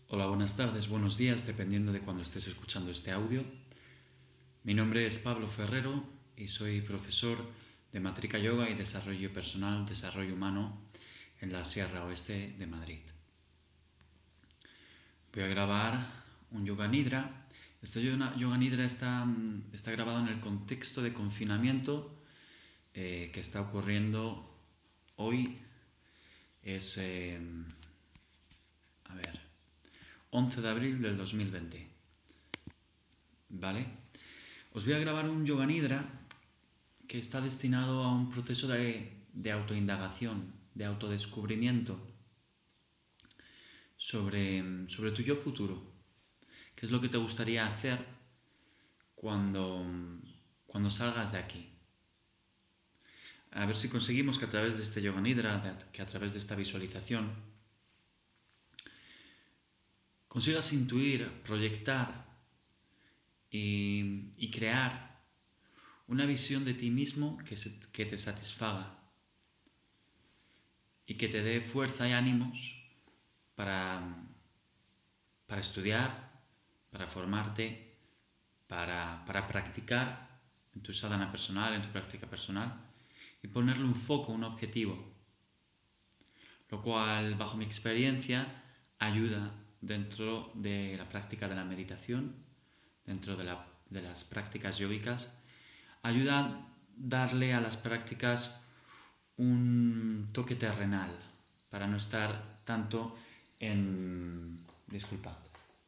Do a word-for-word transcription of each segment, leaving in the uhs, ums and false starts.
Hola, buenas tardes, buenos días, dependiendo de cuando estés escuchando este audio. Mi nombre es Pablo Ferrero y soy profesor de Matrika Yoga y Desarrollo Personal, Desarrollo Humano en la Sierra Oeste de Madrid. Voy a grabar un Yoga Nidra. Este Yoga Nidra está, está grabado en el contexto de confinamiento eh, que está ocurriendo hoy. Es, eh, a ver, once de abril del dos mil veinte. ¿Vale? Os voy a grabar un Yoga Nidra que está destinado a un proceso de, de autoindagación, de autodescubrimiento sobre, sobre tu yo futuro. ¿Qué es lo que te gustaría hacer cuando, cuando salgas de aquí? A ver si conseguimos que a través de este Yoga Nidra, que a través de esta visualización, consigas intuir, proyectar y, y crear una visión de ti mismo que, se, que te satisfaga y que te dé fuerza y ánimos para, para estudiar, para formarte, para, para practicar en tu sadhana personal, en tu práctica personal y ponerle un foco, un objetivo, lo cual, bajo mi experiencia, ayuda dentro de la práctica de la meditación, dentro de, la, de las prácticas yógicas, ayuda a darle a las prácticas un toque terrenal para no estar tanto en... disculpa.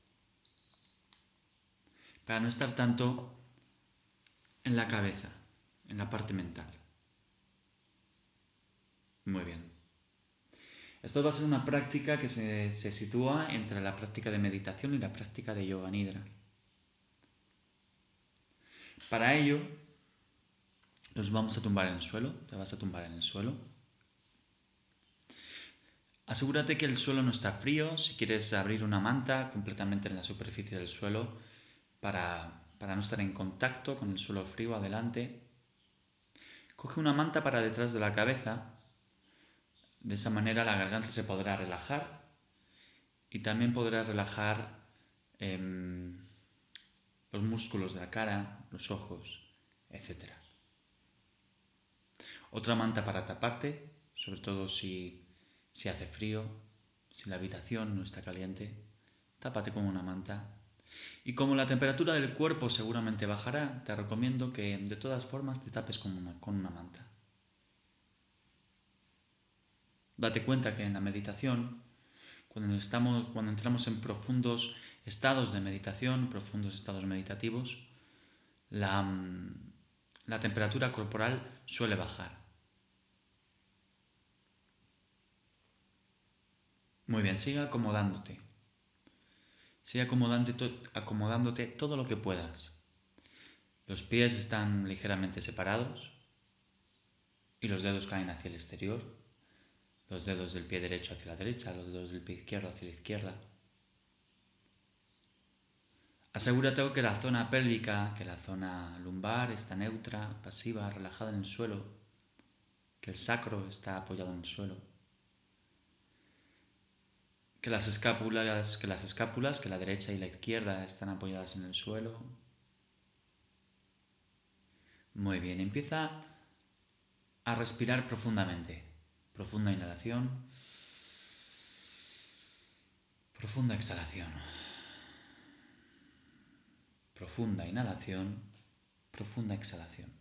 Para no estar tanto en la cabeza, en la parte mental. Muy bien. Esto va a ser una práctica que se, se sitúa entre la práctica de meditación y la práctica de Yoga Nidra. Para ello, nos vamos a tumbar en el suelo. Te vas a tumbar en el suelo. Asegúrate que el suelo no está frío. Si quieres abrir una manta completamente en la superficie del suelo para, para no estar en contacto con el suelo frío, adelante. Coge una manta para detrás de la cabeza. De esa manera la garganta se podrá relajar y también podrás relajar eh, los músculos de la cara, los ojos, etcétera. Otra manta para taparte, sobre todo si, si hace frío, si la habitación no está caliente, tápate con una manta. Y como la temperatura del cuerpo seguramente bajará, te recomiendo que de todas formas te tapes con una, con una manta. Date cuenta que en la meditación, cuando, estamos, cuando entramos en profundos estados de meditación, profundos estados meditativos, la, la temperatura corporal suele bajar. Muy bien, sigue acomodándote. Sigue acomodándote, acomodándote todo lo que puedas. Los pies están ligeramente separados y los dedos caen hacia el exterior. Los dedos del pie derecho hacia la derecha, los dedos del pie izquierdo hacia la izquierda. Asegúrate que la zona pélvica, que la zona lumbar está neutra, pasiva, relajada en el suelo, que el sacro está apoyado en el suelo, que las escápulas, que las escápulas, que la derecha y la izquierda están apoyadas en el suelo. Muy bien, empieza a respirar profundamente. Profunda inhalación, profunda exhalación. Profunda inhalación, profunda exhalación.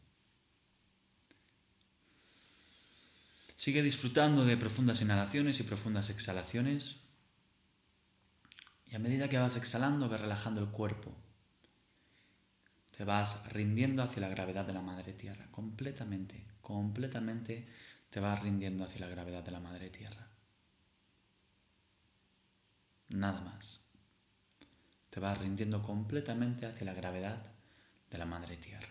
Sigue disfrutando de profundas inhalaciones y profundas exhalaciones. Y a medida que vas exhalando, vas relajando el cuerpo. Te vas rindiendo hacia la gravedad de la Madre Tierra. Completamente, completamente te vas rindiendo hacia la gravedad de la Madre Tierra. Nada más. Te vas rindiendo completamente hacia la gravedad de la Madre Tierra.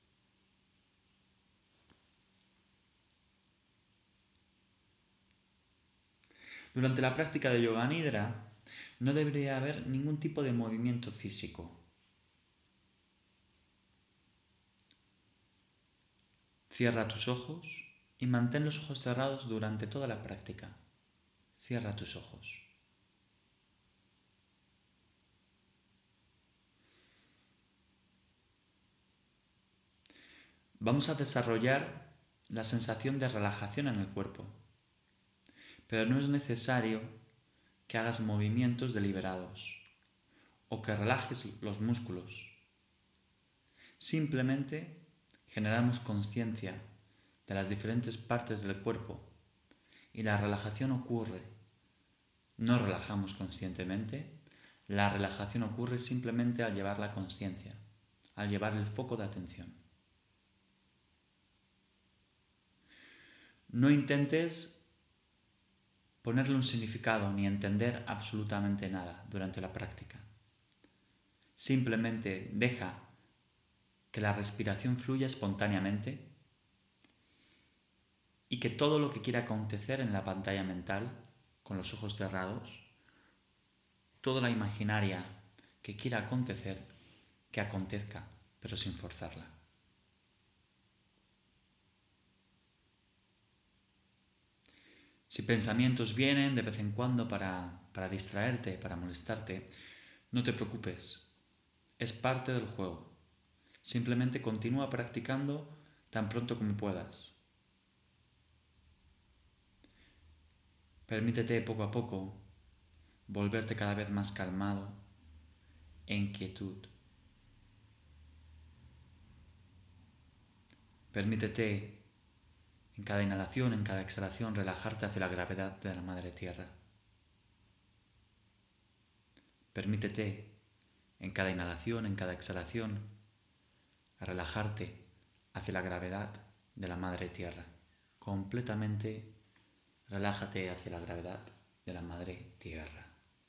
Durante la práctica de Yoga Nidra no debería haber ningún tipo de movimiento físico. Cierra tus ojos y mantén los ojos cerrados durante toda la práctica. Cierra tus ojos. vamos a desarrollar la sensación de relajación en el cuerpo. Pero no es necesario que hagas movimientos deliberados o que relajes los músculos. Simplemente generamos conciencia de las diferentes partes del cuerpo y la relajación ocurre. No relajamos conscientemente, la relajación ocurre simplemente al llevar la conciencia, al llevar el foco de atención. No intentes ponerle un significado ni entender absolutamente nada durante la práctica. Simplemente deja que la respiración fluya espontáneamente y que todo lo que quiera acontecer en la pantalla mental, con los ojos cerrados, toda la imaginaria que quiera acontecer, que acontezca, pero sin forzarla. Si pensamientos vienen de vez en cuando para, para distraerte, para molestarte, no te preocupes. Es parte del juego. Simplemente continúa practicando tan pronto como puedas. Permítete poco a poco volverte cada vez más calmado, en quietud. Permítete en cada inhalación, en cada exhalación, relajarte hacia la gravedad de la Madre Tierra. Permítete en cada inhalación, en cada exhalación, relajarte hacia la gravedad de la Madre Tierra. Completamente relájate hacia la gravedad de la Madre Tierra.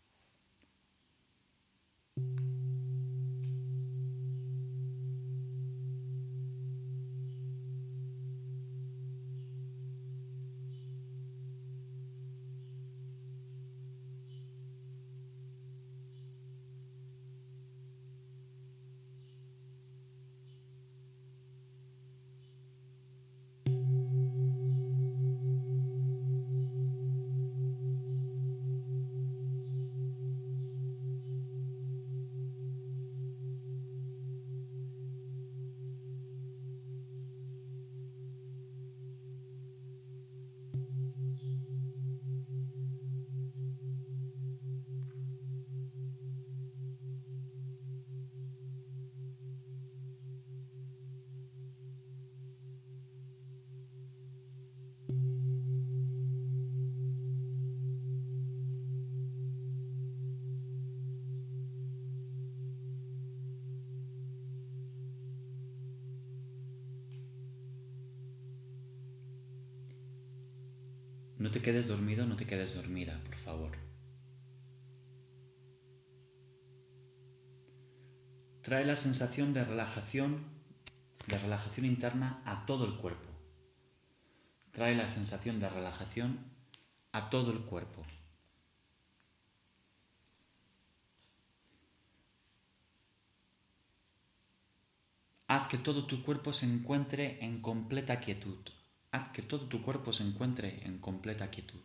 No te quedes dormido, no te quedes dormida, por favor. Trae la sensación de relajación, de relajación interna a todo el cuerpo. Trae la sensación de relajación a todo el cuerpo. Haz que todo tu cuerpo se encuentre en completa quietud. Haz que todo tu cuerpo se encuentre en completa quietud.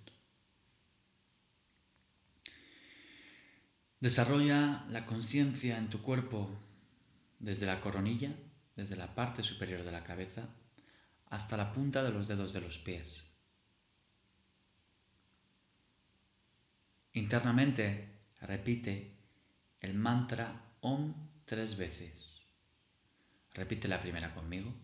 Desarrolla la conciencia en tu cuerpo desde la coronilla, desde la parte superior de la cabeza, hasta la punta de los dedos de los pies. Internamente repite el mantra Om tres veces. Repite la primera conmigo.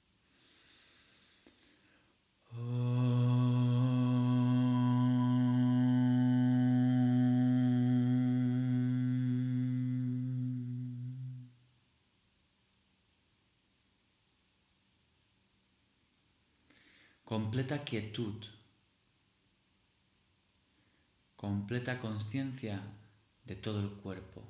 Completa quietud, completa conciencia de todo el cuerpo.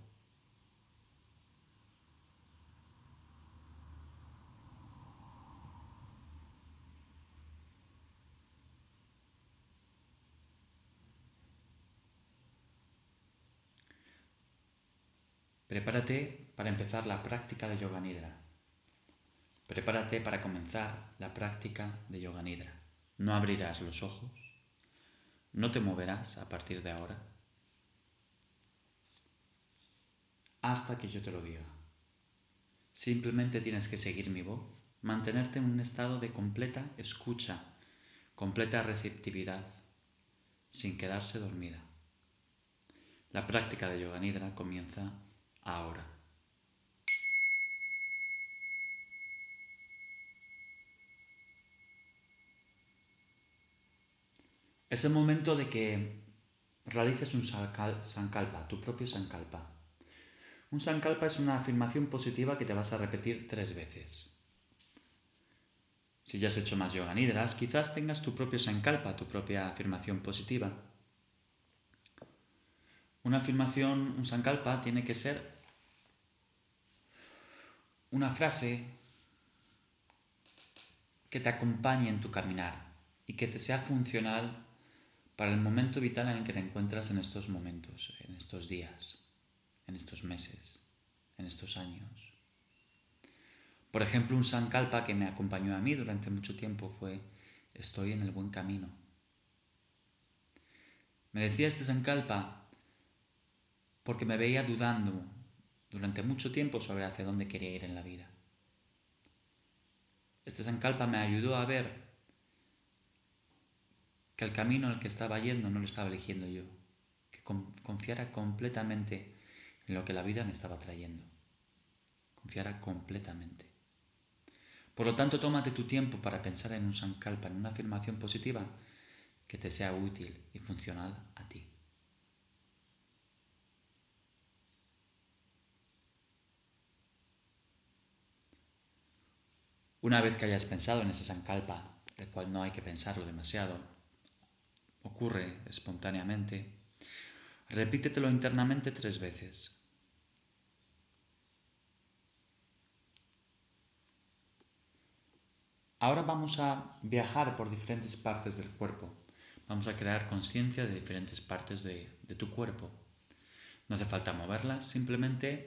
Prepárate para empezar la práctica de Yoga Nidra. Prepárate para comenzar la práctica de Yoga Nidra. No abrirás los ojos, no te moverás a partir de ahora, hasta que yo te lo diga. Simplemente tienes que seguir mi voz, mantenerte en un estado de completa escucha, completa receptividad, sin quedarse dormida. La práctica de Yoga Nidra comienza ahora. Es el momento de que realices un sankalpa, tu propio sankalpa. Un sankalpa es una afirmación positiva que te vas a repetir tres veces. Si ya has hecho más yoga nidras, quizás tengas tu propio sankalpa, tu propia afirmación positiva. Una afirmación, un sankalpa, tiene que ser una frase que te acompañe en tu caminar y que te sea funcional para el momento vital en el que te encuentras en estos momentos, en estos días, en estos meses, en estos años. Por ejemplo, un sankalpa que me acompañó a mí durante mucho tiempo fue: estoy en el buen camino. Me decía este sankalpa porque me veía dudando durante mucho tiempo sobre hacia dónde quería ir en la vida. Este sankalpa me ayudó a ver que el camino en el que estaba yendo no lo estaba eligiendo yo, que confiara completamente en lo que la vida me estaba trayendo. Confiara completamente. Por lo tanto, tómate tu tiempo para pensar en un sankalpa, en una afirmación positiva que te sea útil y funcional a ti. Una vez que hayas pensado en ese sankalpa, el cual no hay que pensarlo demasiado, ocurre espontáneamente, repítetelo internamente tres veces. Ahora vamos a viajar por diferentes partes del cuerpo. Vamos a crear conciencia de diferentes partes de, de tu cuerpo. No hace falta moverlas, simplemente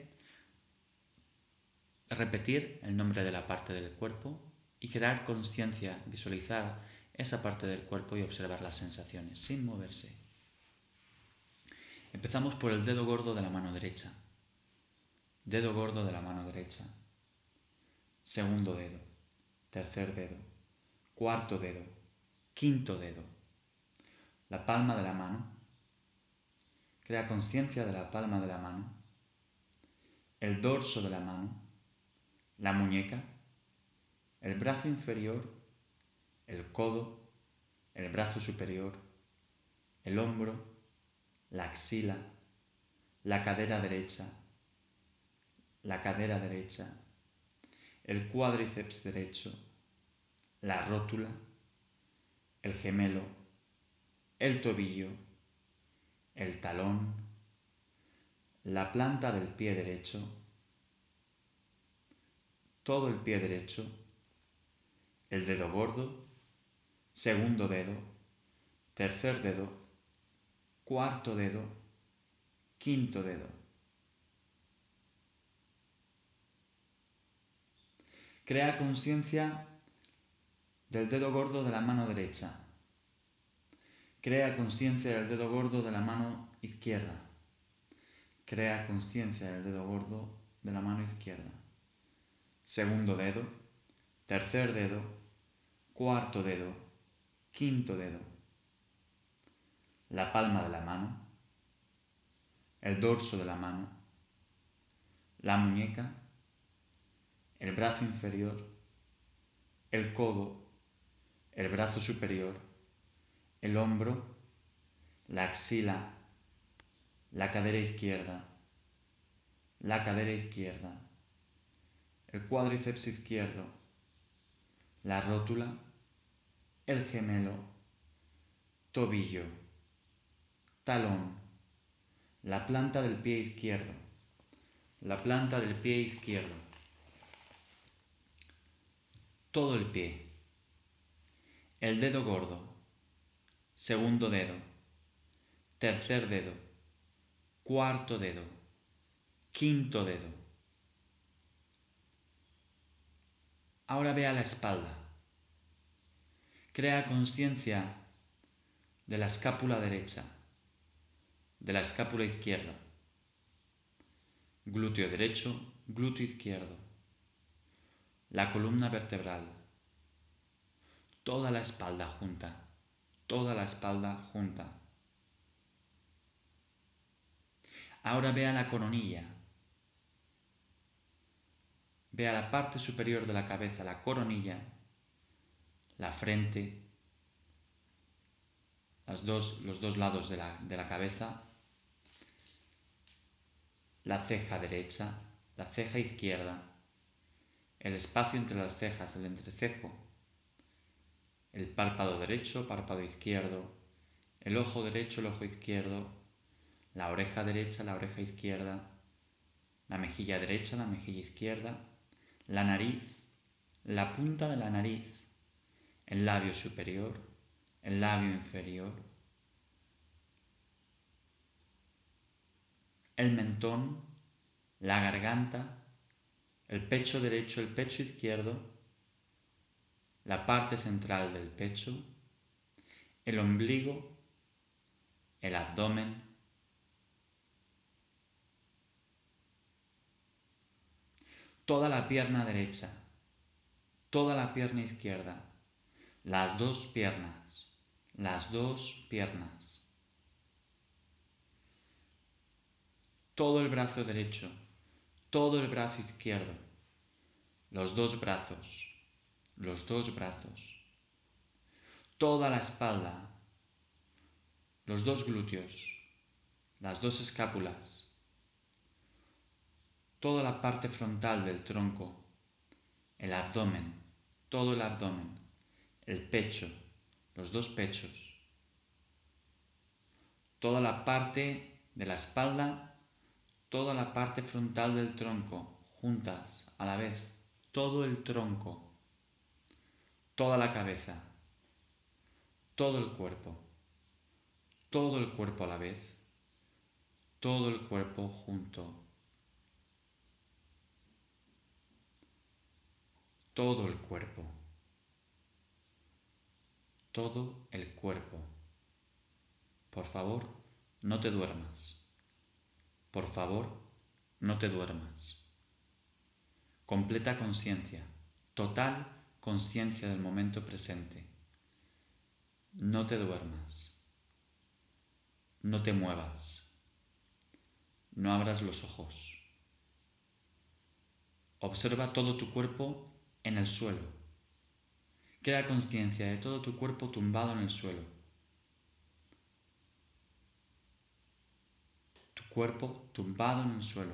repetir el nombre de la parte del cuerpo y crear conciencia, visualizar esa parte del cuerpo y observar las sensaciones sin moverse. Empezamos por el dedo gordo de la mano derecha. Dedo gordo de la mano derecha. Segundo dedo. Tercer dedo. Cuarto dedo. Quinto dedo. La palma de la mano. Crea conciencia de la palma de la mano. El dorso de la mano. La muñeca, el brazo inferior, el codo, el brazo superior, el hombro, la axila, la cadera derecha, la cadera derecha, el cuádriceps derecho, la rótula, el gemelo, el tobillo, el talón, la planta del pie derecho, todo el pie derecho, el dedo gordo, segundo dedo, tercer dedo, cuarto dedo, quinto dedo. Crea conciencia del dedo gordo de la mano derecha. Crea conciencia del dedo gordo de la mano izquierda. Crea conciencia del dedo gordo de la mano izquierda. Segundo dedo, tercer dedo, cuarto dedo, quinto dedo. La palma de la mano, el dorso de la mano, la muñeca, el brazo inferior, el codo, el brazo superior, el hombro, la axila, la cadera izquierda, la cadera izquierda, el cuádriceps izquierdo, la rótula, el gemelo, tobillo, talón, la planta del pie izquierdo, la planta del pie izquierdo, todo el pie, el dedo gordo, segundo dedo, tercer dedo, cuarto dedo, quinto dedo. Ahora ve a la espalda. Crea conciencia de la escápula derecha, de la escápula izquierda, glúteo derecho, glúteo izquierdo, la columna vertebral, toda la espalda junta, toda la espalda junta. Ahora ve a la coronilla, ve a la parte superior de la cabeza, la coronilla, la frente, las dos, los dos lados de la, de la cabeza, la ceja derecha, la ceja izquierda, el espacio entre las cejas, el entrecejo, el párpado derecho, párpado izquierdo, el ojo derecho, el ojo izquierdo, la oreja derecha, la oreja izquierda, la mejilla derecha, la mejilla izquierda, la nariz, la punta de la nariz, el labio superior, el labio inferior, el mentón, la garganta, el pecho derecho, el pecho izquierdo, la parte central del pecho, el ombligo, el abdomen, toda la pierna derecha, toda la pierna izquierda, las dos piernas, las dos piernas, todo el brazo derecho, todo el brazo izquierdo, los dos brazos, los dos brazos, toda la espalda, los dos glúteos, las dos escápulas, toda la parte frontal del tronco, el abdomen, todo el abdomen, el pecho, los dos pechos, toda la parte de la espalda, toda la parte frontal del tronco, juntas a la vez, todo el tronco, toda la cabeza, todo el cuerpo, todo el cuerpo a la vez, todo el cuerpo junto, todo el cuerpo, todo el cuerpo. Por favor, no te duermas. Por favor, no te duermas. Completa conciencia, total conciencia del momento presente. No te duermas. No te muevas. No abras los ojos. Observa todo tu cuerpo en el suelo. Crea conciencia de todo tu cuerpo tumbado en el suelo. Tu cuerpo tumbado en el suelo.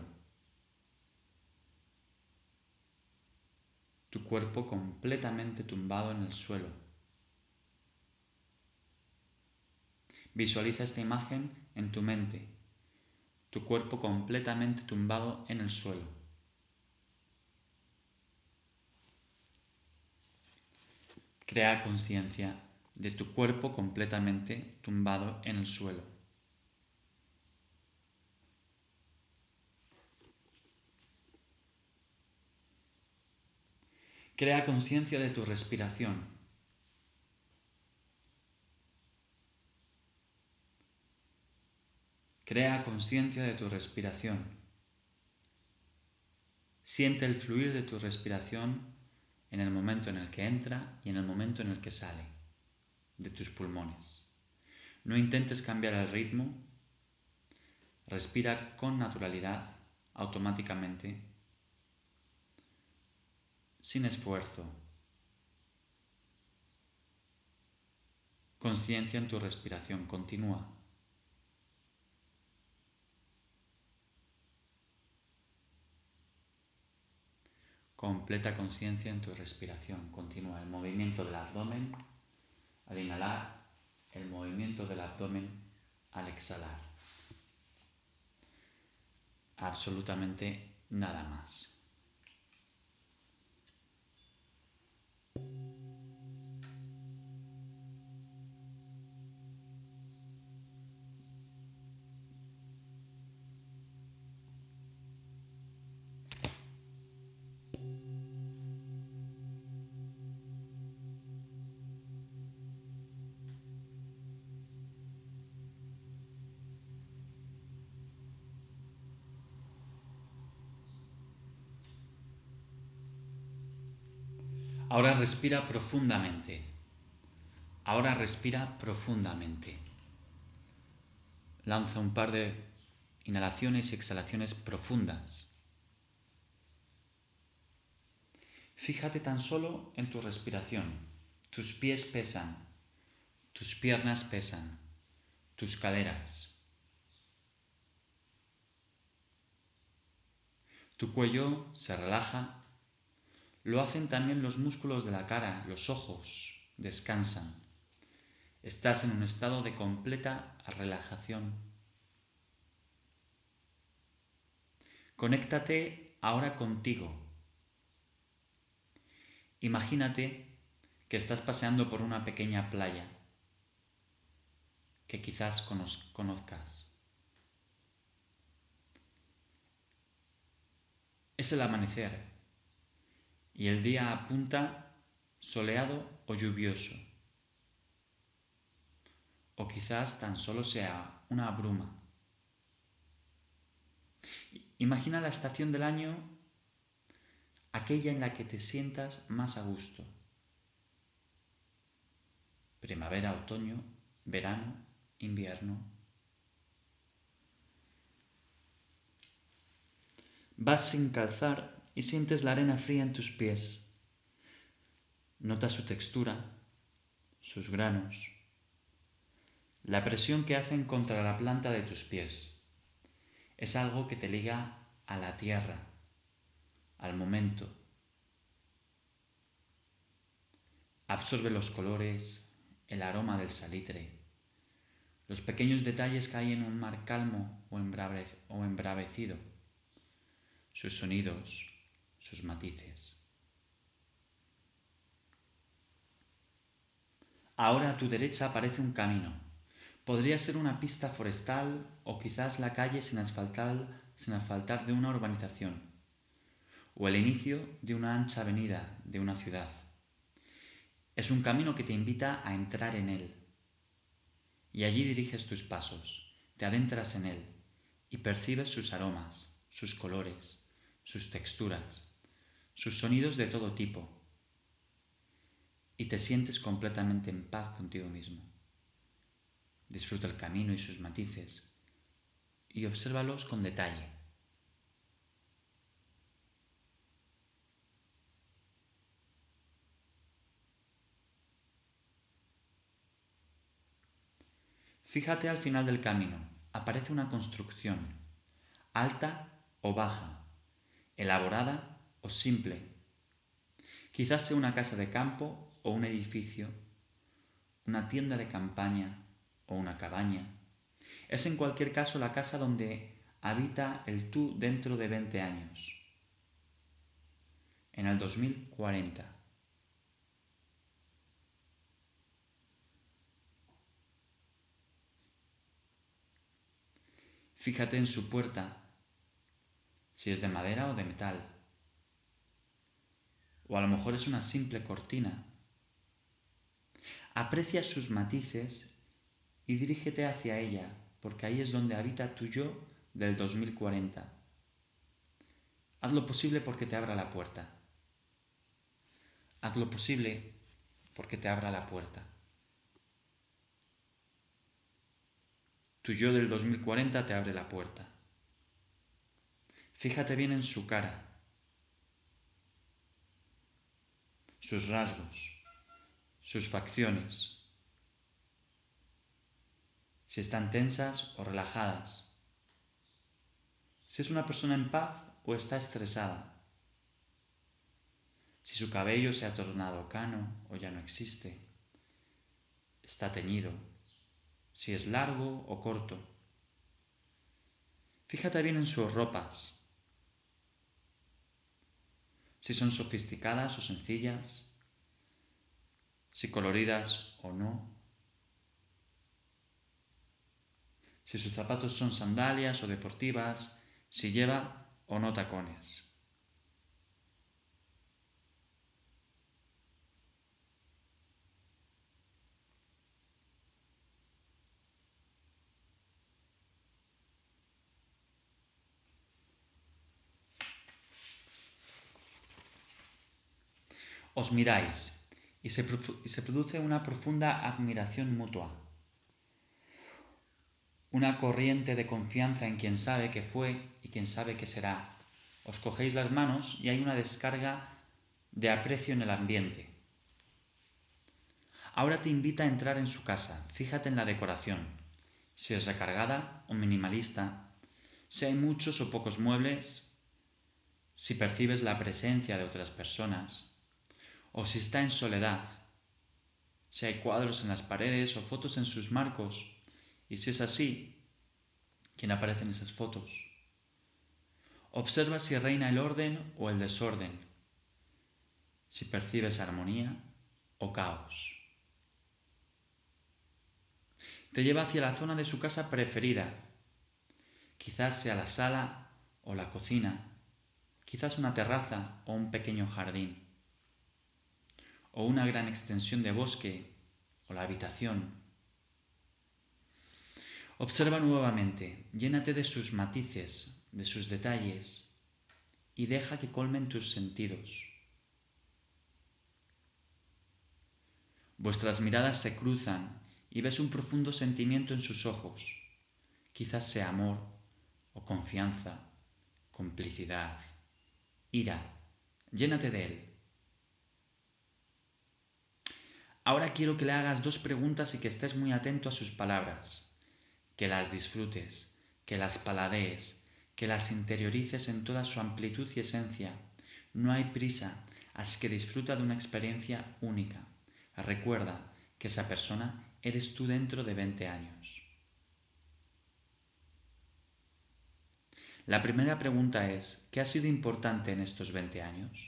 Tu cuerpo completamente tumbado en el suelo. Visualiza esta imagen en tu mente. Tu cuerpo completamente tumbado en el suelo. Crea conciencia de tu cuerpo completamente tumbado en el suelo. Crea conciencia de tu respiración. Crea conciencia de tu respiración. Siente el fluir de tu respiración en el momento en el que entra y en el momento en el que sale de tus pulmones. No intentes cambiar el ritmo. Respira con naturalidad, automáticamente, sin esfuerzo. Conciencia en tu respiración, continúa. Completa conciencia en tu respiración, continúa el movimiento del abdomen al inhalar, el movimiento del abdomen al exhalar. Absolutamente nada más. Ahora respira profundamente. Ahora respira profundamente. Lanza un par de inhalaciones y exhalaciones profundas. Fíjate tan solo en tu respiración. Tus pies pesan, tus piernas pesan, tus caderas. Tu cuello se relaja. Lo hacen también los músculos de la cara, los ojos descansan. Estás en un estado de completa relajación. Conéctate ahora contigo. Imagínate que estás paseando por una pequeña playa que quizás conozcas. Es el amanecer y el día apunta soleado o lluvioso. O quizás tan solo sea una bruma. Imagina la estación del año, aquella en la que te sientas más a gusto. Primavera, otoño, verano, invierno. Vas sin calzar y sientes la arena fría en tus pies. Notas su textura, sus granos, la presión que hacen contra la planta de tus pies. Es algo que te liga a la tierra, al momento. Absorbe los colores, el aroma del salitre, los pequeños detalles que hay en un mar calmo o embravecido, sus sonidos, sus matices. Ahora a tu derecha aparece un camino. Podría ser una pista forestal o quizás la calle sin asfaltar, sin asfaltar de una urbanización, o el inicio de una ancha avenida de una ciudad. Es un camino que te invita a entrar en él. Y allí diriges tus pasos, te adentras en él y percibes sus aromas, sus colores, sus texturas, sus sonidos de todo tipo. Y te sientes completamente en paz contigo mismo. Disfruta el camino y sus matices y obsérvalos con detalle. Fíjate al final del camino, aparece una construcción, alta o baja, elaborada o simple. Quizás sea una casa de campo o un edificio, una tienda de campaña o una cabaña. Es en cualquier caso la casa donde habita el tú dentro de veinte años, en el dos mil cuarenta. Fíjate en su puerta, si es de madera o de metal. O a lo mejor es una simple cortina. Aprecia sus matices y dirígete hacia ella, porque ahí es donde habita tu yo del dos mil cuarenta. Haz lo posible porque te abra la puerta. Haz lo posible porque te abra la puerta. Tu yo del dos mil cuarenta te abre la puerta. Fíjate bien en su cara, sus rasgos, sus facciones, si están tensas o relajadas, si es una persona en paz o está estresada, si su cabello se ha tornado cano o ya no existe, está teñido, si es largo o corto. Fíjate bien en sus ropas, si son sofisticadas o sencillas, si coloridas o no, si sus zapatos son sandalias o deportivas, si lleva o no tacones. Os miráis y se, y se produce una profunda admiración mutua. Una corriente de confianza en quien sabe que fue y quien sabe que será. Os cogéis las manos y hay una descarga de aprecio en el ambiente. Ahora te invita a entrar en su casa. Fíjate en la decoración. Si es recargada o minimalista, si hay muchos o pocos muebles, si percibes la presencia de otras personas, o si está en soledad, si hay cuadros en las paredes o fotos en sus marcos, y si es así, ¿quién aparece en esas fotos? Observa si reina el orden o el desorden, si percibes armonía o caos. Te lleva hacia la zona de su casa preferida, quizás sea la sala o la cocina, quizás una terraza o un pequeño jardín, o una gran extensión de bosque o la habitación. Observa nuevamente, llénate de sus matices, de sus detalles, y deja que colmen tus sentidos. Vuestras miradas se cruzan y ves un profundo sentimiento en sus ojos. Quizás sea amor o confianza, complicidad, ira. Llénate de él. Ahora quiero que le hagas dos preguntas y que estés muy atento a sus palabras, que las disfrutes, que las paladees, que las interiorices en toda su amplitud y esencia. No hay prisa, así que disfruta de una experiencia única. Recuerda que esa persona eres tú dentro de veinte años. La primera pregunta es, ¿qué ha sido importante en estos veinte años?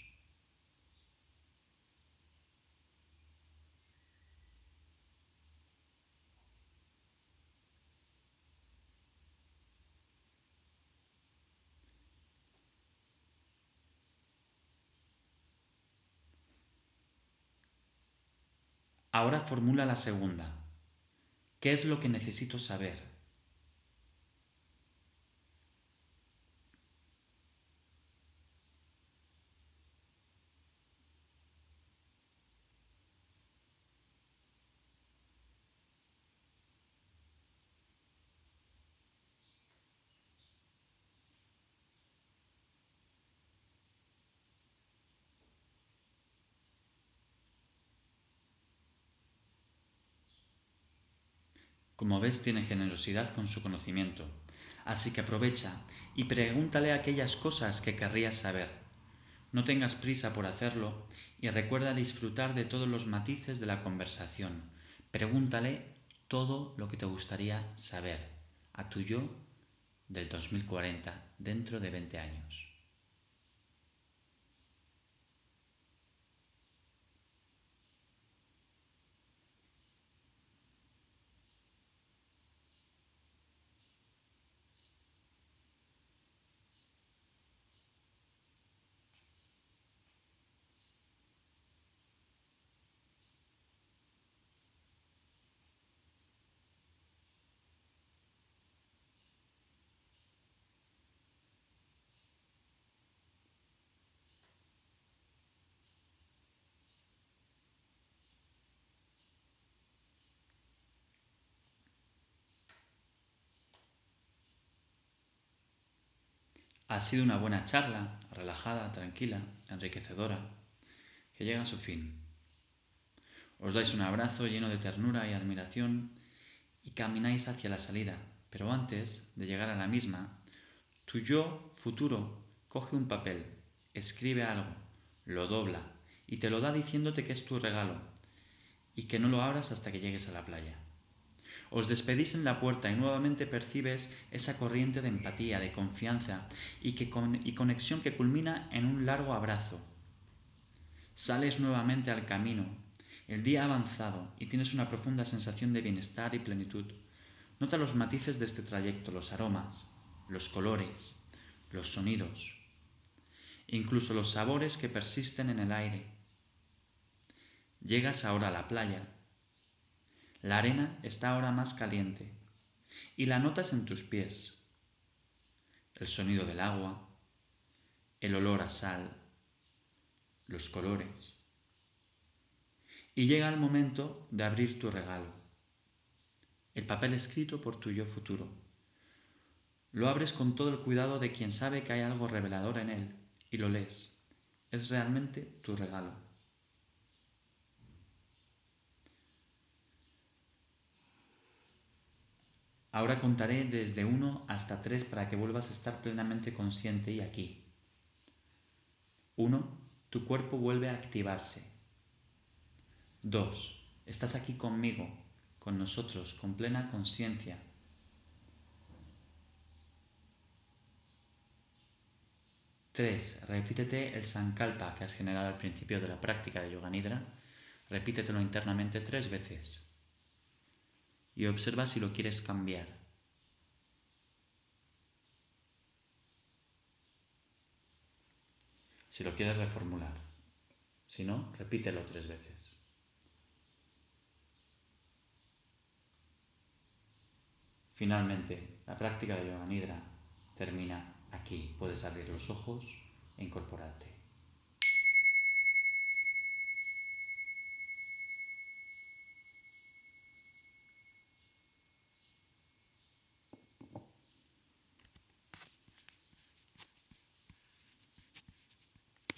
Ahora formula la segunda. ¿Qué es lo que necesito saber? Como ves, tiene generosidad con su conocimiento, así que aprovecha y pregúntale aquellas cosas que querrías saber. No tengas prisa por hacerlo y recuerda disfrutar de todos los matices de la conversación. Pregúntale todo lo que te gustaría saber a tu yo del dos mil cuarenta, dentro de veinte años. Ha sido una buena charla, relajada, tranquila, enriquecedora, que llega a su fin. Os dais un abrazo lleno de ternura y admiración y camináis hacia la salida, pero antes de llegar a la misma, tu yo futuro coge un papel, escribe algo, lo dobla y te lo da diciéndote que es tu regalo y que no lo abras hasta que llegues a la playa. Os despedís en la puerta y nuevamente percibes esa corriente de empatía, de confianza y, que con, y conexión que culmina en un largo abrazo. Sales nuevamente al camino. El día ha avanzado y tienes una profunda sensación de bienestar y plenitud. Nota los matices de este trayecto, los aromas, los colores, los sonidos, incluso los sabores que persisten en el aire. Llegas ahora a la playa. La arena está ahora más caliente y la notas en tus pies. El sonido del agua, el olor a sal, los colores. Y llega el momento de abrir tu regalo, el papel escrito por tu yo futuro. Lo abres con todo el cuidado de quien sabe que hay algo revelador en él y lo lees. Es realmente tu regalo. Ahora contaré desde uno hasta tres para que vuelvas a estar plenamente consciente y aquí. Uno, tu cuerpo vuelve a activarse. Dos, estás aquí conmigo, con nosotros, con plena conciencia. Tres, repítete el Sankalpa que has generado al principio de la práctica de Yoga Nidra. Repítetelo internamente tres veces. Y observa si lo quieres cambiar. Si lo quieres reformular. Si no, repítelo tres veces. Finalmente, la práctica de Yoga Nidra termina aquí. Puedes abrir los ojos e incorporarte.